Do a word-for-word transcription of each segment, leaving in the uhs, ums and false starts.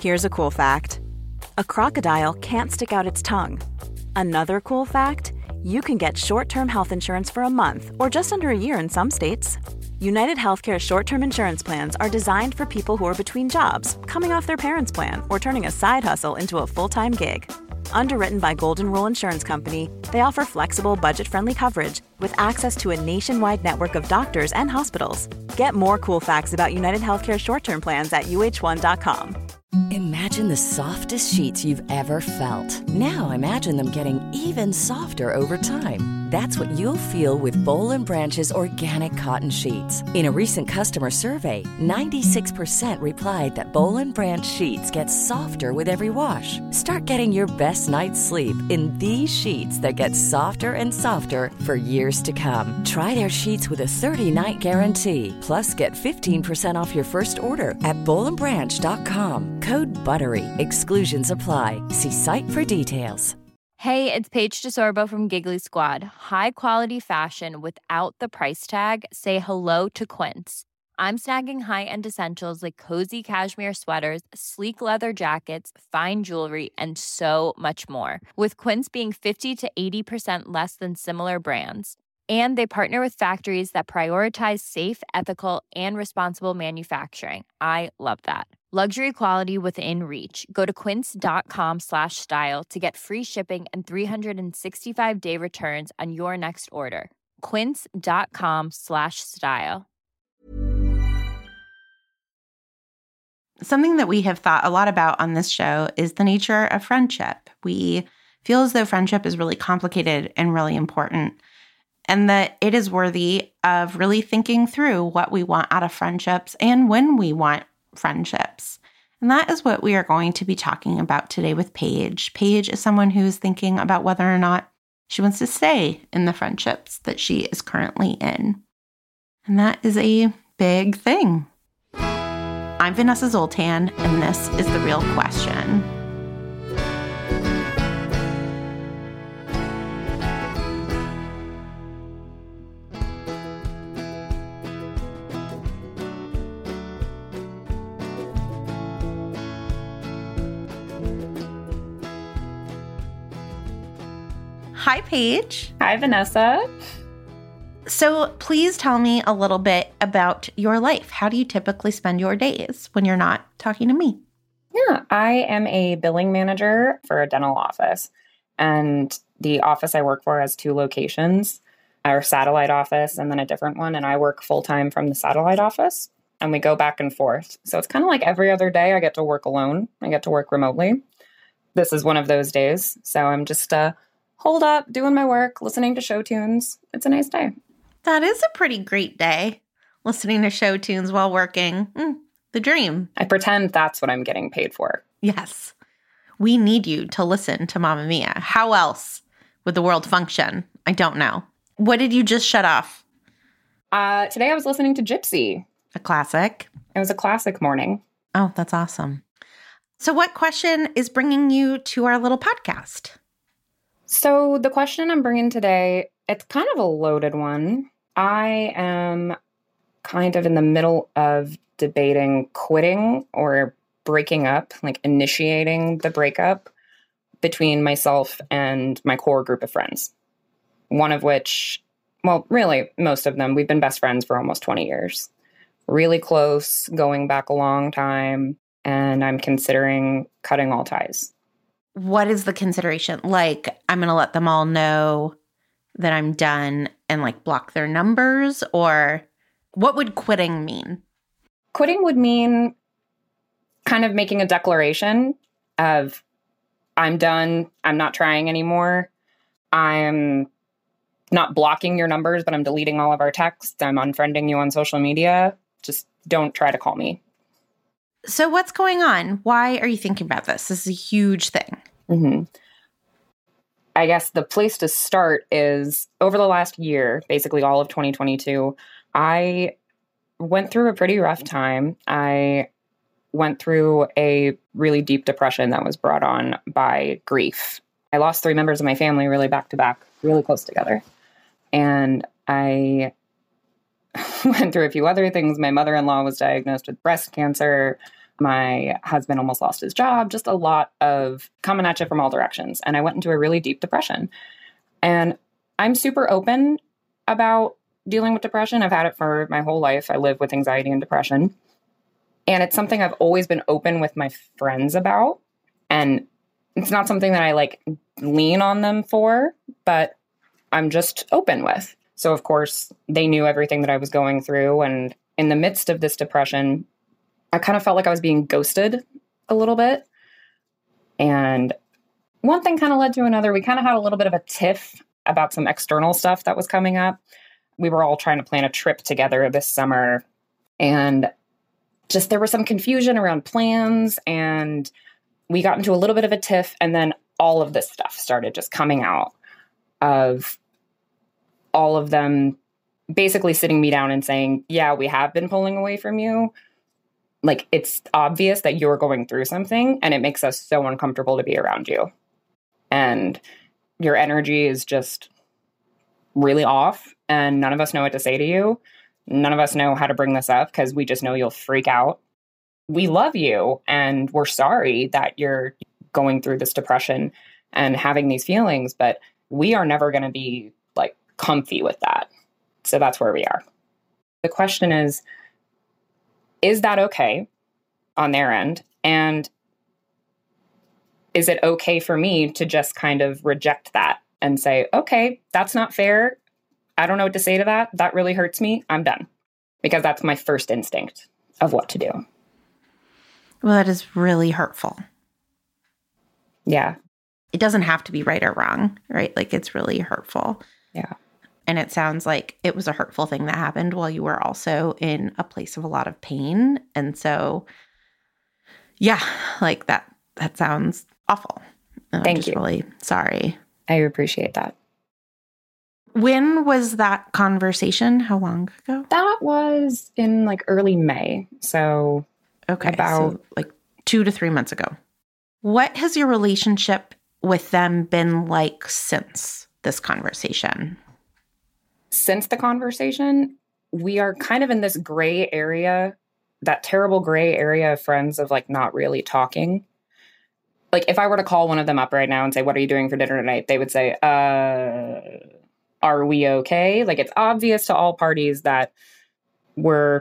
Here's a cool fact. A crocodile can't stick out its tongue. Another cool fact, you can get short-term health insurance for a month or just under a year in some states. United Healthcare short-term insurance plans are designed for people who are between jobs, coming off their parents' plan, or turning a side hustle into a full-time gig. Underwritten by Golden Rule Insurance Company, they offer flexible, budget-friendly coverage with access to a nationwide network of doctors and hospitals. Get more cool facts about United Healthcare short-term plans at U H one dot com. Imagine the softest sheets you've ever felt. Now imagine them getting even softer over time. That's what you'll feel with Boll and Branch's organic cotton sheets. In a recent customer survey, ninety-six percent replied that Boll and Branch sheets get softer with every wash. Start getting your best night's sleep in these sheets that get softer and softer for years to come. Try their sheets with a thirty-night guarantee. Plus, get fifteen percent off your first order at boll and branch dot com. Code BUTTERY. Exclusions apply. See site for details. Hey, it's Paige DeSorbo from Giggly Squad. High quality fashion without the price tag. Say hello to Quince. I'm snagging high-end essentials like cozy cashmere sweaters, sleek leather jackets, fine jewelry, and so much more. With Quince being fifty to eighty percent less than similar brands. And they partner with factories that prioritize safe, ethical, and responsible manufacturing. I love that. Luxury quality within reach. Go to quince.com slash style to get free shipping and three sixty-five day returns on your next order. Quince.com slash style. Something that we have thought a lot about on this show is the nature of friendship. We feel as though friendship is really complicated and really important, and that it is worthy of really thinking through what we want out of friendships and when we want friendships. And that is what we are going to be talking about today with Paige. Paige is someone who is thinking about whether or not she wants to stay in the friendships that she is currently in. And that is a big thing. I'm Vanessa Zoltan, and this is The Real Question. Hi, Paige. Hi, Vanessa. So please tell me a little bit about your life. How do you typically spend your days when you're not talking to me? Yeah, I am a billing manager for a dental office. And the office I work for has two locations, our satellite office and then a different one. And I work full-time from the satellite office. And we go back and forth. So it's kind of like every other day I get to work alone. I get to work remotely. This is one of those days. So I'm just uh, holed up, doing my work, listening to show tunes. It's a nice day. That is a pretty great day, listening to show tunes while working. Mm, the dream. I pretend that's what I'm getting paid for. Yes. We need you to listen to Mamma Mia. How else would the world function? I don't know. What did you just shut off? Uh, today I was listening to Gypsy. A classic. It was a classic morning. Oh, that's awesome. So what question is bringing you to our little podcast? So the question I'm bringing today, it's kind of a loaded one. I am kind of in the middle of debating quitting or breaking up, like initiating the breakup between myself and my core group of friends. One of which, well, really most of them, we've been best friends for almost twenty years. Really close, going back a long time, and I'm considering cutting all ties. What is the consideration? Like, I'm going to let them all know that I'm done and like block their numbers? Or what would quitting mean? Quitting would mean kind of making a declaration of I'm done. I'm not trying anymore. I'm not blocking your numbers, but I'm deleting all of our texts. I'm unfriending you on social media. Just don't try to call me. So what's going on? Why are you thinking about this? This is a huge thing. Mm-hmm. I guess the place to start is over the last year, basically all of twenty twenty-two, I went through a pretty rough time. I went through a really deep depression that was brought on by grief. I lost three members of my family really back to back, really close together. And I went through a few other things. My mother-in-law was diagnosed with breast cancer. My husband almost lost his job, just a lot of coming at you from all directions. And I went into a really deep depression. And I'm super open about dealing with depression. I've had it for my whole life. I live with anxiety and depression. And it's something I've always been open with my friends about. And it's not something that I like lean on them for, but I'm just open with. So of course, they knew everything that I was going through. And in the midst of this depression, I kind of felt like I was being ghosted a little bit. And one thing kind of led to another. We kind of had a little bit of a tiff about some external stuff that was coming up. We were all trying to plan a trip together this summer. And just there was some confusion around plans. And we got into a little bit of a tiff. And then all of this stuff started just coming out of all of them basically sitting me down and saying, yeah, we have been pulling away from you. Like, it's obvious that you're going through something and it makes us so uncomfortable to be around you. And your energy is just really off and none of us know what to say to you. None of us know how to bring this up because we just know you'll freak out. We love you and we're sorry that you're going through this depression and having these feelings, but we are never going to be like comfy with that. So that's where we are. The question is, is that okay on their end? And is it okay for me to just kind of reject that and say, okay, that's not fair. I don't know what to say to that. That really hurts me. I'm done. Because that's my first instinct of what to do. Well, that is really hurtful. Yeah. It doesn't have to be right or wrong, right? Like, it's really hurtful. Yeah. And it sounds like it was a hurtful thing that happened while you were also in a place of a lot of pain. And so, yeah, like that, that sounds awful. And Thank I'm just you. really sorry. I appreciate that. When was that conversation? How long ago? That was in like early May. So Okay. about so like two to three months ago. What has your relationship with them been like since this conversation? Since the conversation, we are kind of in this gray area, that terrible gray area of friends of like not really talking. Like if I were to call one of them up right now and say, what are you doing for dinner tonight? They would say, uh, are we okay? Like it's obvious to all parties that we're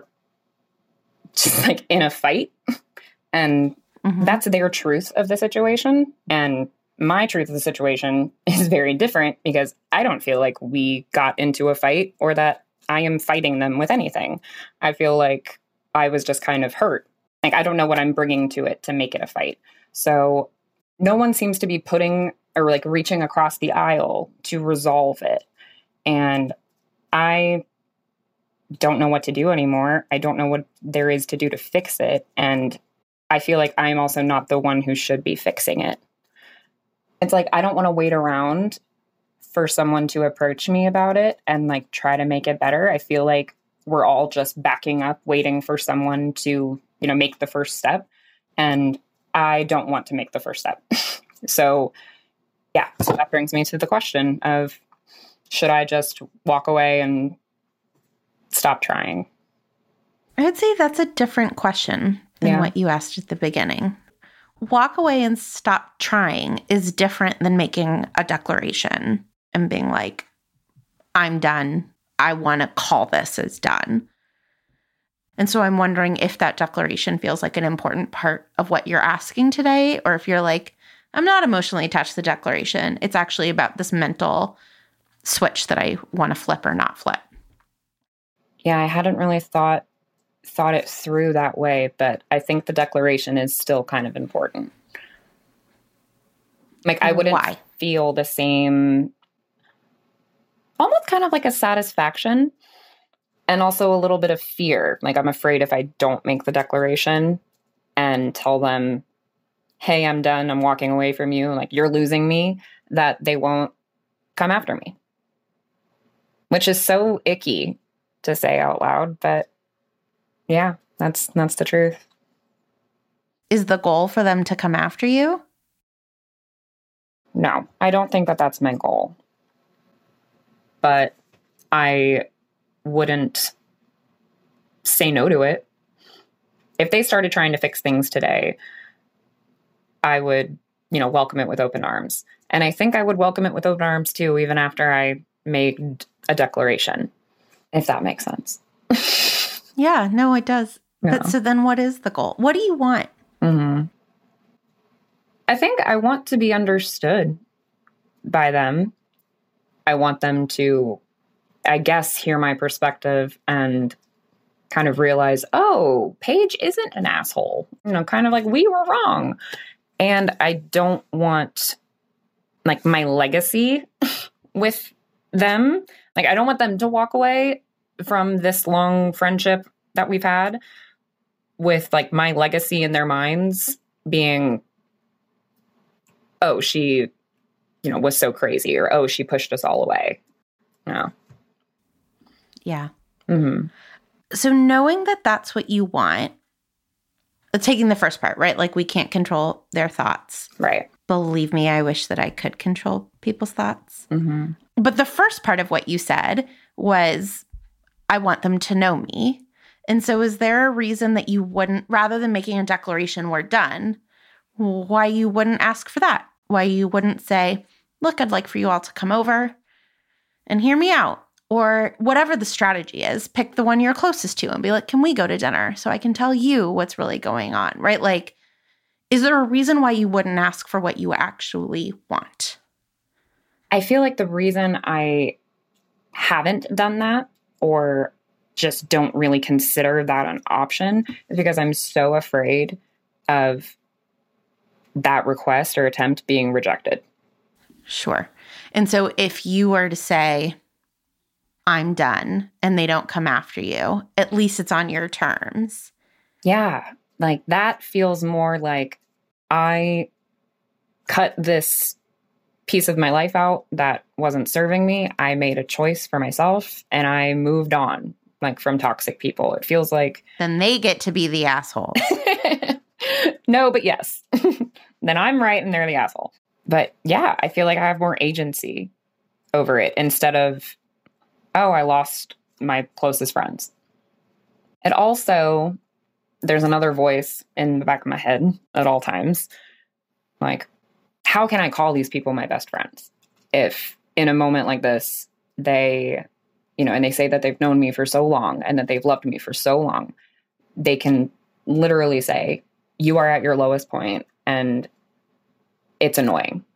just like in a fight. And mm-hmm. that's their truth of the situation. And my truth of the situation is very different because I don't feel like we got into a fight or that I am fighting them with anything. I feel like I was just kind of hurt. Like, I don't know what I'm bringing to it to make it a fight. So no one seems to be putting or like reaching across the aisle to resolve it. And I don't know what to do anymore. I don't know what there is to do to fix it. And I feel like I'm also not the one who should be fixing it. It's like, I don't want to wait around for someone to approach me about it and like try to make it better. I feel like we're all just backing up, waiting for someone to, you know, make the first step. And I don't want to make the first step. So yeah, so that brings me to the question of, should I just walk away and stop trying? I would say that's a different question than Yeah. what you asked at the beginning. Walk away and stop trying is different than making a declaration and being like, I'm done. I want to call this as done. And so I'm wondering if that declaration feels like an important part of what you're asking today, or if you're like, I'm not emotionally attached to the declaration. It's actually about this mental switch that I want to flip or not flip. Yeah, I hadn't really thought thought it through that way, but I think the declaration is still kind of important. Like, I wouldn't Why? feel the same, almost kind of like a satisfaction and also a little bit of fear. Like, I'm afraid if I don't make the declaration and tell them, hey, I'm done, I'm walking away from you, like, you're losing me, that they won't come after me. Which is so icky to say out loud, but yeah, that's that's the truth. Is the goal for them to come after you? No, I don't think that that's my goal. But I wouldn't say no to it. if they started trying to fix things today, I would, you know, welcome it with open arms. And I think I would welcome it with open arms too, even after I made a declaration, if that makes sense. Yeah, no, it does. Yeah. But so then what is the goal? What do you want? Mm-hmm. I think I want to be understood by them. I want them to, I guess, hear my perspective and kind of realize, oh, Paige isn't an asshole. You know, kind of like we were wrong. And I don't want like my legacy with them. Like, I don't want them to walk away from this long friendship that we've had with like my legacy in their minds being, oh, she, you know, was so crazy, or, oh, she pushed us all away. No. Yeah. Mm-hmm. So knowing that that's what you want, taking the first part, right? Like we can't control their thoughts. Right. Believe me, I wish that I could control people's thoughts. Mm-hmm. But the first part of what you said was, I want them to know me. And so is there a reason that you wouldn't, rather than making a declaration, we're done, why you wouldn't ask for that? Why you wouldn't say, look, I'd like for you all to come over and hear me out. Or whatever the strategy is, pick the one you're closest to and be like, can we go to dinner so I can tell you what's really going on, right? Like, is there a reason why you wouldn't ask for what you actually want? I feel like the reason I haven't done that, or just don't really consider that an option, is because I'm so afraid of that request or attempt being rejected. Sure. And so if you were to say, I'm done, and they don't come after you, at least it's on your terms. Yeah. Like that feels more like I cut this piece of my life out that wasn't serving me. I made a choice for myself and I moved on, like, from toxic people. It feels like then they get to be the asshole. No, but yes. Then I'm right and they're the asshole. But yeah, I feel like I have more agency over it instead of, oh, I lost my closest friends. It also, there's another voice in the back of my head at all times. Like, how can I call these people my best friends if in a moment like this, they, you know, and they say that they've known me for so long and that they've loved me for so long, they can literally say, you are at your lowest point and it's annoying,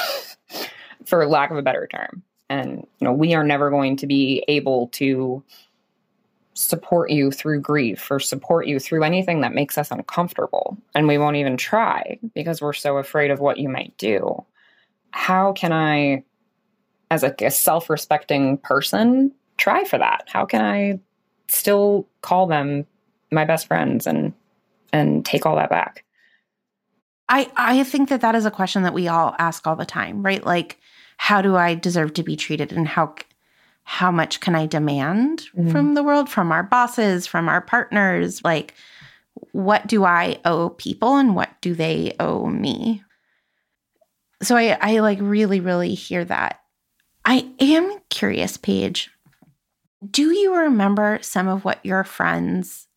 for lack of a better term. And, you know, we are never going to be able to support you through grief or support you through anything that makes us uncomfortable. And we won't even try because we're so afraid of what you might do. How can I, as a, a self-respecting person, try for that? How can I still call them my best friends and and take all that back? I, I think that that is a question that we all ask all the time, right? Like, how do I deserve to be treated, and how how much can I demand mm-hmm. from the world, from our bosses, from our partners? Like, what do I owe people and what do they owe me? So I, I like really, really hear that. I am curious, Paige, do you remember some of what your friends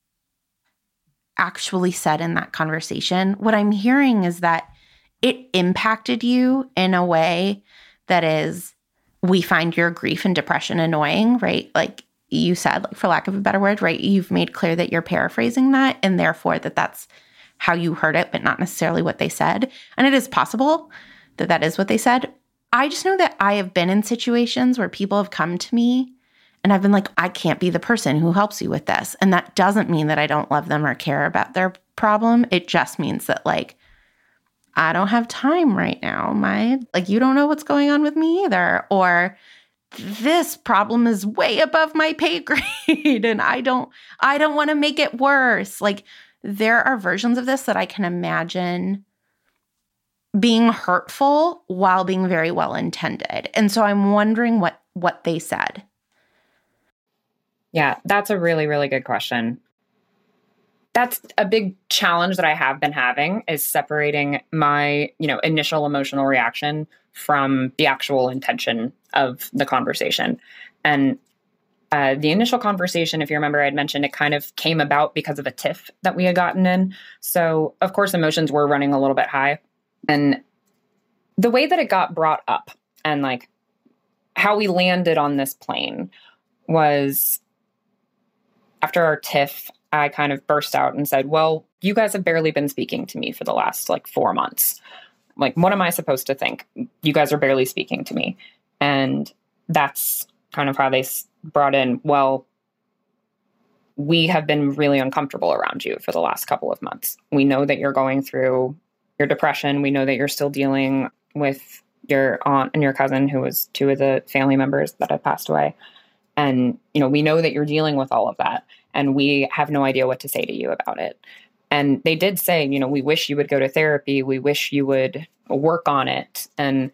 actually said in that conversation? What I'm hearing is that it impacted you in a way that is, we find your grief and depression annoying, right? Like you said, like, for lack of a better word, right? You've made clear that you're paraphrasing that, and therefore that that's how you heard it, but not necessarily what they said. And it is possible that that is what they said. I just know that I have been in situations where people have come to me and I've been like, I can't be the person who helps you with this. And that doesn't mean that I don't love them or care about their problem. It just means that, like, I don't have time right now. My, like, you don't know what's going on with me either. Or this problem is way above my pay grade and I don't, I don't want to make it worse. Like, there are versions of this that I can imagine being hurtful while being very well intended. And so I'm wondering what, what they said. Yeah, that's a really, really good question. That's a big challenge that I have been having, is separating my, you know, initial emotional reaction from the actual intention of the conversation. And Uh, the initial conversation, if you remember, I had mentioned it kind of came about because of a tiff that we had gotten in. So, of course, emotions were running a little bit high. And the way that it got brought up and like how we landed on this plane was after our tiff, I kind of burst out and said, well, you guys have barely been speaking to me for the last like four months. Like, what am I supposed to think? You guys are barely speaking to me. And that's kind of how they brought in, well, we have been really uncomfortable around you for the last couple of months. We know that you're going through your depression. We know that you're still dealing with your aunt and your cousin, who was two of the family members that had passed away. And, you know, we know that you're dealing with all of that, and we have no idea what to say to you about it. And they did say, you know, we wish you would go to therapy. We wish you would work on it. And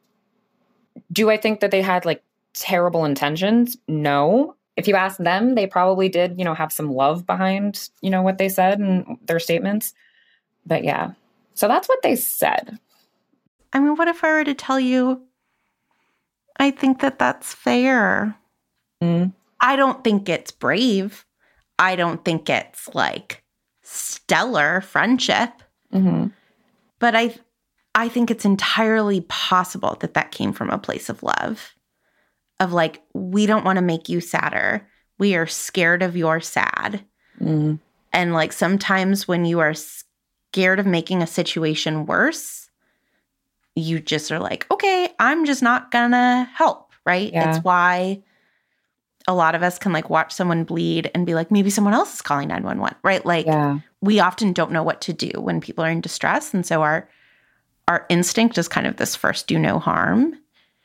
do I think that they had like terrible intentions? No. If you ask them, they probably did, you know, have some love behind, you know, what they said and their statements. But yeah, so that's what they said. I mean, what if I were to tell you, I think that that's fair. Mm. I don't think it's brave. I don't think it's like stellar friendship. Mm-hmm. But I, I think it's entirely possible that that came from a place of love. Of like, we don't want to make you sadder. We are scared of your sad. Mm. And like sometimes when you are scared of making a situation worse, you just are like, okay, I'm just not gonna help, right? Yeah. It's why a lot of us can like watch someone bleed and be like, maybe someone else is calling nine one one, right? Like yeah. we often don't know what to do when people are in distress. And so our our instinct is kind of this first do no harm.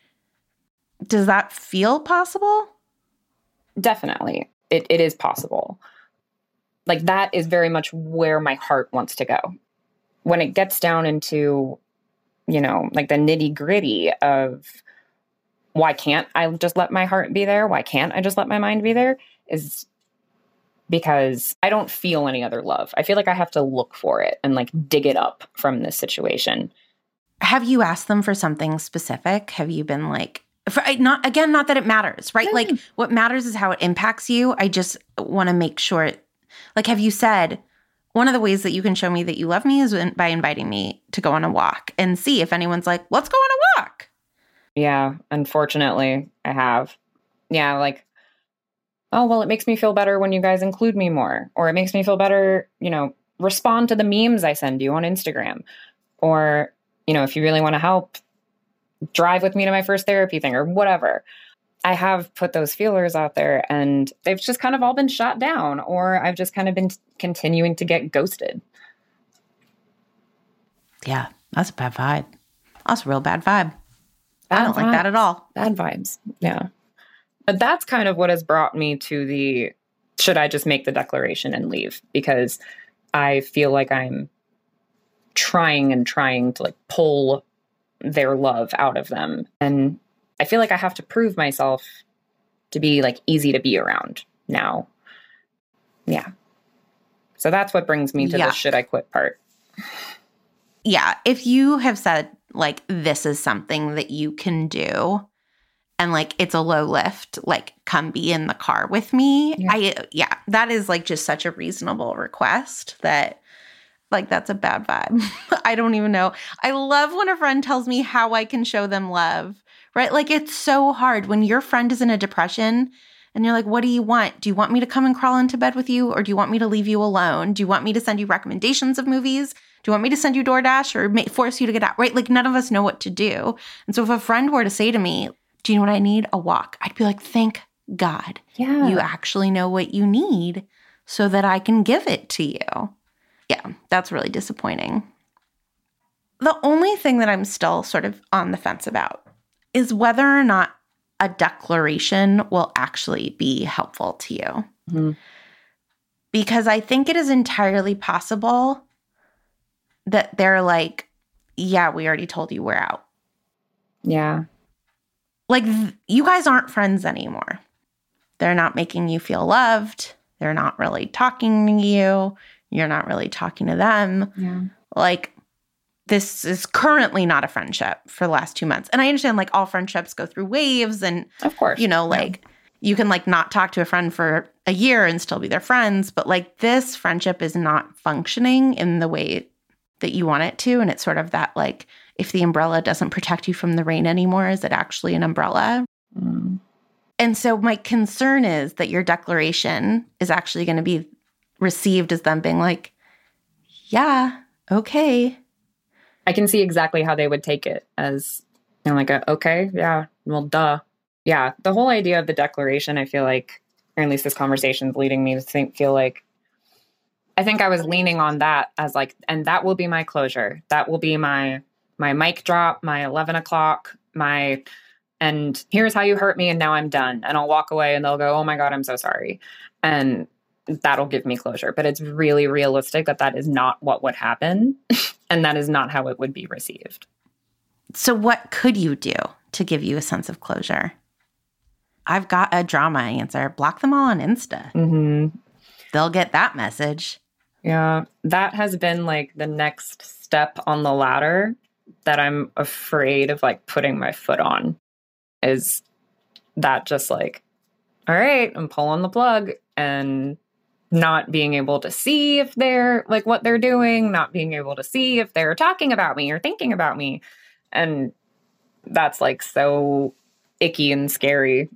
Does that feel possible? Definitely. It it is possible. Like that is very much where my heart wants to go. When it gets down into, you know, like the nitty gritty of why can't I just let my heart be there? Why can't I just let my mind be there? Is because I don't feel any other love. I feel like I have to look for it and like dig it up from this situation. Have you asked them for something specific? Have you been like, for, not again, not that it matters, right? Yeah. Like what matters is how it impacts you. I just want to make sure it, like, have you said, one of the ways that you can show me that you love me is by inviting me to go on a walk and see if anyone's like, let's go on a walk. Yeah, unfortunately, I have. Yeah, like, oh, well, it makes me feel better when you guys include me more. Or it makes me feel better, you know, respond to the memes I send you on Instagram. Or, you know, if you really want to help, drive with me to my first therapy thing or whatever. I have put those feelers out there and they've just kind of all been shot down, or I've just kind of been t- continuing to get ghosted. Yeah, that's a bad vibe. That's a real bad vibe. Bad I don't vibes. like that at all. Bad vibes. Yeah. But that's kind of what has brought me to the, should I just make the declaration and leave? Because I feel like I'm trying and trying to like pull their love out of them. And I feel like I have to prove myself to be like easy to be around now. Yeah. So that's what brings me to yeah. the should I quit part. Yeah. If you have said like, this is something that you can do and like, it's a low lift, like come be in the car with me. Yeah. I, yeah, that is like just such a reasonable request that like, that's a bad vibe. I don't even know. I love when a friend tells me how I can show them love. Right? Like, it's so hard when your friend is in a depression and you're like, what do you want? Do you want me to come and crawl into bed with you? Or do you want me to leave you alone? Do you want me to send you recommendations of movies? Do you want me to send you DoorDash or ma- force you to get out? Right? Like, none of us know what to do. And so if a friend were to say to me, do you know what I need? A walk. I'd be like, thank God. Yeah. You actually know what you need so that I can give it to you. Yeah, that's really disappointing. The only thing that I'm still sort of on the fence about is whether or not a declaration will actually be helpful to you. Mm-hmm. Because I think it is entirely possible that they're like, yeah, we already told you we're out. Yeah. Like, th- you guys aren't friends anymore. They're not making you feel loved. They're not really talking to you. You're not really talking to them. Yeah. Like, this is currently not a friendship for the last two months. And I understand, like, all friendships go through waves and, of course, you know, like, You can like not talk to a friend for a year and still be their friends, but like this friendship is not functioning in the way that you want it to. And it's sort of that like, if the umbrella doesn't protect you from the rain anymore, is it actually an umbrella? Mm. And so my concern is that your declaration is actually going to be received as them being like, yeah, okay. I can see exactly how they would take it as, you know, like a, okay, yeah, well, duh. Yeah, the whole idea of the declaration, I feel like, or at least this conversation is leading me to think, feel like, I think I was leaning on that as like, and that will be my closure. That will be my my mic drop, my eleven o'clock, my, and here's how you hurt me, and now I'm done. And I'll walk away and they'll go, oh my God, I'm so sorry. And that'll give me closure. But it's really realistic that that is not what would happen. And that is not how it would be received. So what could you do to give you a sense of closure? I've got a drama answer. Block them all on Insta. Mm-hmm. They'll get that message. Yeah, that has been like the next step on the ladder that I'm afraid of like putting my foot on, is that just like, all right, I'm pulling the plug, and not being able to see if they're like what they're doing, not being able to see if they're talking about me or thinking about me. And that's like so icky and scary.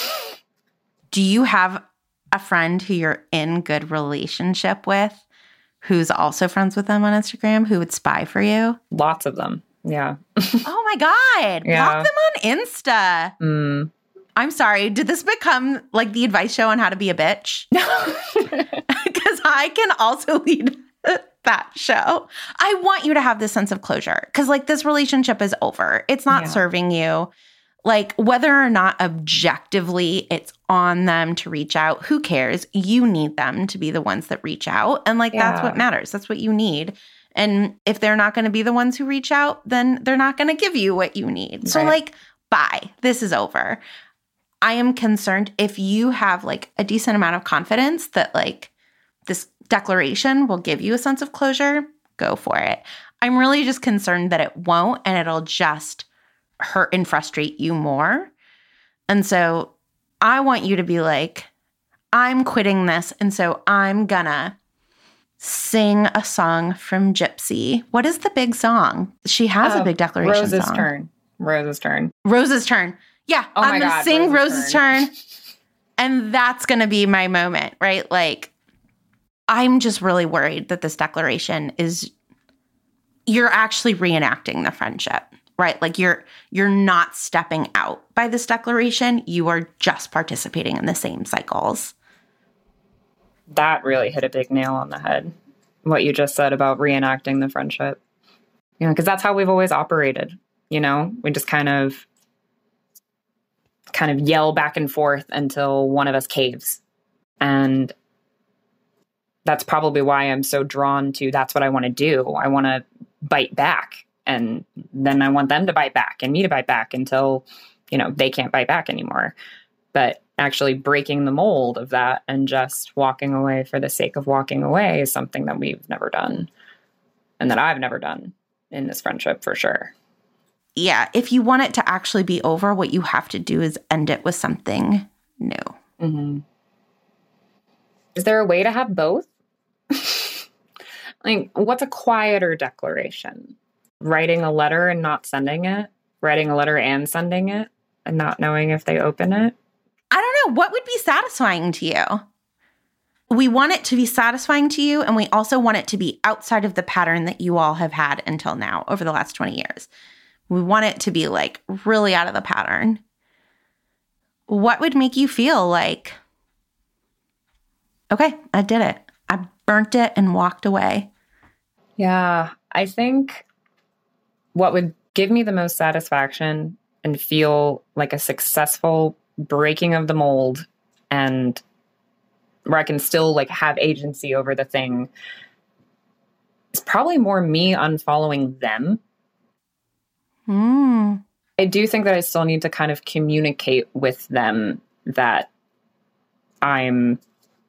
Do you have a friend who you're in good relationship with who's also friends with them on Instagram who would spy for you? Lots of them. Yeah. Oh my God. Yeah. Block them on Insta. Mm. I'm sorry. Did this become like the advice show on how to be a bitch? Because I can also lead that show. I want you to have this sense of closure because like this relationship is over. It's not Yeah. serving you. Like whether or not objectively it's on them to reach out, who cares? You need them to be the ones that reach out. And like Yeah. that's what matters. That's what you need. And if they're not going to be the ones who reach out, then they're not going to give you what you need. So Right. like, bye. This is over. I am concerned if you have like a decent amount of confidence that like this declaration will give you a sense of closure, go for it. I'm really just concerned that it won't, and it'll just hurt and frustrate you more. And so I want you to be like, I'm quitting this. And so I'm gonna sing a song from Gypsy. What is the big song? She has Oh, a big declaration Rose's song. turn. Rose's turn. Rose's turn. Yeah, Oh I'm my gonna God, sing Rose's Rose's turn. And that's gonna be my moment, right? Like, I'm just really worried that this declaration is, you're actually reenacting the friendship, right? Like you're you're not stepping out by this declaration. You are just participating in the same cycles. That really hit a big nail on the head. What you just said about reenacting the friendship. You know, because that's how we've always operated. You know, we just kind of kind of yell back and forth until one of us caves. And that's probably why I'm so drawn to, that's what I want to do. I want to bite back. And then I want them to bite back and me to bite back until, you know, they can't bite back anymore. But actually breaking the mold of that and just walking away for the sake of walking away is something that we've never done. And that I've never done in this friendship for sure. Yeah, if you want it to actually be over, what you have to do is end it with something new. Mm-hmm. Is there a way to have both? Like, what's a quieter declaration? Writing a letter and not sending it? Writing a letter and sending it and not knowing if they open it? I don't know. What would be satisfying to you? We want it to be satisfying to you, and we also want it to be outside of the pattern that you all have had until now over the last twenty years. We want it to be like really out of the pattern. What would make you feel like, okay, I did it. I burnt it and walked away. Yeah, I think what would give me the most satisfaction and feel like a successful breaking of the mold, and where I can still like have agency over the thing, is probably more me unfollowing them. Mm. I do think that I still need to kind of communicate with them that I'm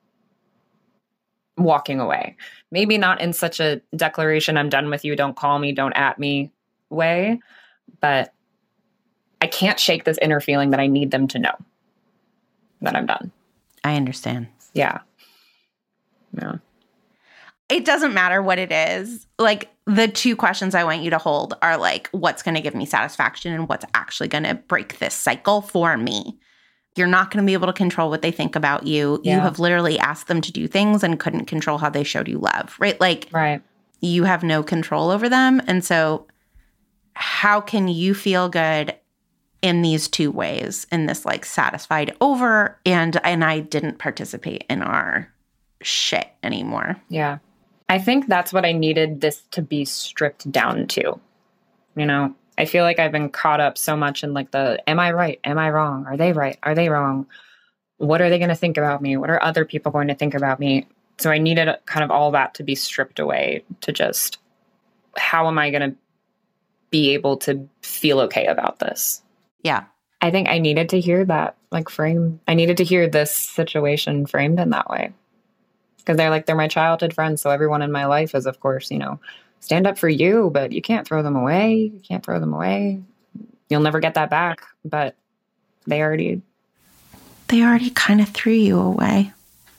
walking away. Maybe not in such a declaration, I'm done with you, don't call me, don't at me way, but I can't shake this inner feeling that I need them to know. then I'm done. I understand. Yeah. Yeah. It doesn't matter what it is. Like, the two questions I want you to hold are like, what's going to give me satisfaction and what's actually going to break this cycle for me? You're not going to be able to control what they think about you. Yeah. You have literally asked them to do things and couldn't control how they showed you love, right? Like, right. You have no control over them. And so how can you feel good in these two ways, in this like satisfied over and and I didn't participate in our shit anymore? Yeah. I think that's what I needed this to be stripped down to. You know, I feel like I've been caught up so much in like the, am I right? Am I wrong? Are they right? Are they wrong? What are they going to think about me? What are other people going to think about me? So I needed kind of all that to be stripped away to just, how am I going to be able to feel okay about this? Yeah. I think I needed to hear that, like frame. I needed to hear this situation framed in that way. Because they're like, they're my childhood friends. So everyone in my life is, of course, you know, stand up for you, but you can't throw them away. You can't throw them away. You'll never get that back. But they already... They already kind of threw you away.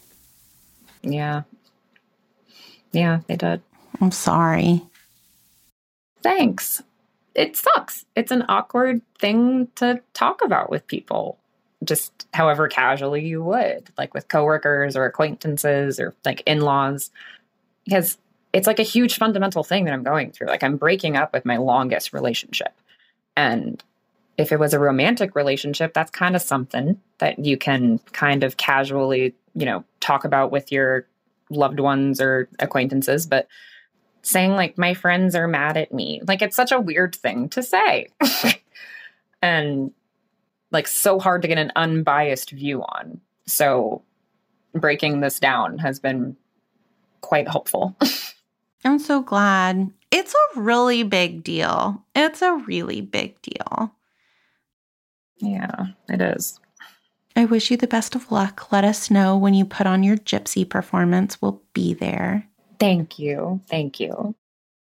Yeah. Yeah, they did. I'm sorry. Thanks. It sucks. It's an awkward thing to talk about with people, just however casually you would, like with coworkers or acquaintances or like in-laws, because it's like a huge fundamental thing that I'm going through. Like, I'm breaking up with my longest relationship. And if it was a romantic relationship, that's kind of something that you can kind of casually, you know, talk about with your loved ones or acquaintances. But saying like, my friends are mad at me, like, it's such a weird thing to say. And like, so hard to get an unbiased view on. So breaking this down has been quite helpful. I'm so glad. It's a really big deal. It's a really big deal. Yeah, it is. I wish you the best of luck. Let us know when you put on your gypsy performance. We'll be there. Thank you. Thank you.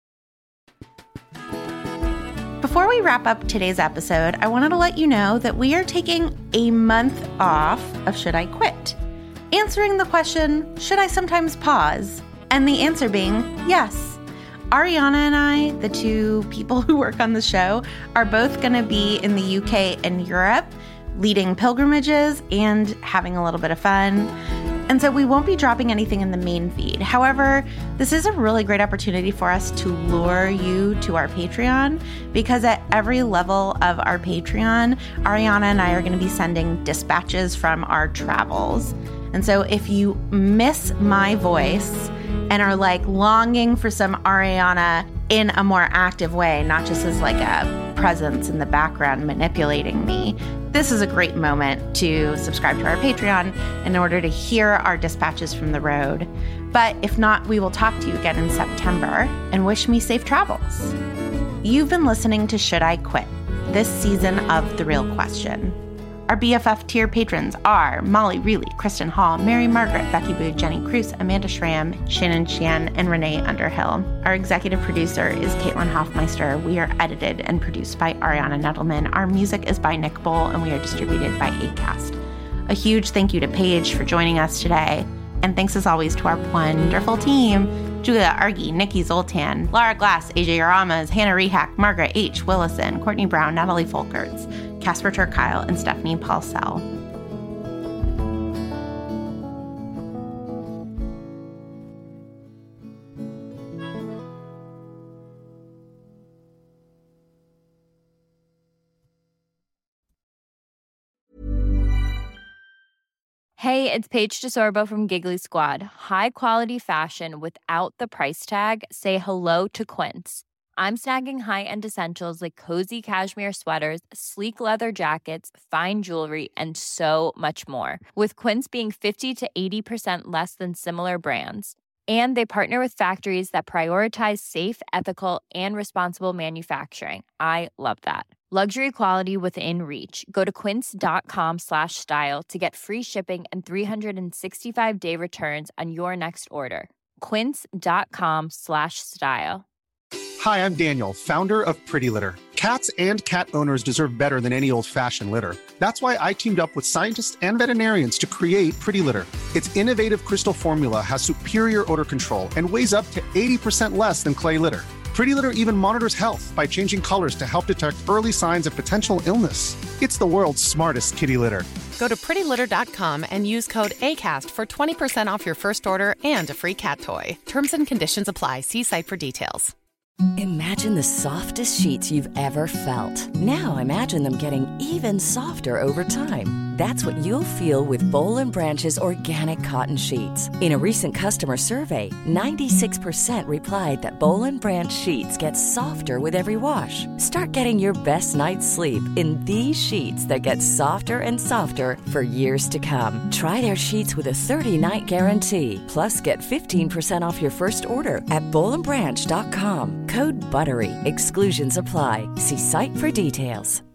Before we wrap up today's episode, I wanted to let you know that we are taking a month off of Should I Quit? Answering the question, should I sometimes pause? And the answer being yes. Ariana and I, the two people who work on the show, are both going to be in the U K and Europe, leading pilgrimages and having a little bit of fun. And so we won't be dropping anything in the main feed. However, this is a really great opportunity for us to lure you to our Patreon, because at every level of our Patreon, Ariana and I are going to be sending dispatches from our travels. And so if you miss my voice and are like longing for some Ariana in a more active way, not just as like a presence in the background manipulating me, this is a great moment to subscribe to our Patreon in order to hear our dispatches from the road. But if not, we will talk to you again in September, and wish me safe travels. You've been listening to Should I Quit? This season of The Real Question. Our B F F tier patrons are Molly Reilly, Kristen Hall, Mary Margaret, Becky Boo, Jenny Cruz, Amanda Schramm, Shannon Shan, and Renee Underhill. Our executive producer is Caitlin Hoffmeister. We are edited and produced by Ariana Nettleman. Our music is by Nick Bowl, and we are distributed by Acast. A huge thank you to Paige for joining us today. And thanks as always to our wonderful team: Julia Argy, Nikki Zoltan, Laura Glass, A J Aramas, Hannah Rehack, Margaret H. Willison, Courtney Brown, Natalie Folkerts, Casper Turkile, and Stephanie Paulsell. Hey, it's Paige DeSorbo from Giggly Squad. High quality fashion without the price tag. Say hello to Quince. I'm snagging high-end essentials like cozy cashmere sweaters, sleek leather jackets, fine jewelry, and so much more. With Quince being fifty to eighty percent less than similar brands. And they partner with factories that prioritize safe, ethical, and responsible manufacturing. I love that. Luxury quality within reach. Go to quince.com slash style to get free shipping and three sixty-five day returns on your next order. Quince.com slash style. Hi, I'm Daniel, founder of Pretty Litter. Cats and cat owners deserve better than any old-fashioned litter. That's why I teamed up with scientists and veterinarians to create Pretty Litter. Its innovative crystal formula has superior odor control and weighs up to eighty percent less than clay litter. Pretty Litter even monitors health by changing colors to help detect early signs of potential illness. It's the world's smartest kitty litter. Go to pretty litter dot com and use code ACAST for twenty percent off your first order and a free cat toy. Terms and conditions apply. See site for details. Imagine the softest sheets you've ever felt. Now imagine them getting even softer over time. That's what you'll feel with Boll and Branch's organic cotton sheets. In a recent customer survey, ninety-six percent replied that Boll and Branch sheets get softer with every wash. Start getting your best night's sleep in these sheets that get softer and softer for years to come. Try their sheets with a thirty-night guarantee. Plus, get fifteen percent off your first order at boll and branch dot com. Code BUTTERY. Exclusions apply. See site for details.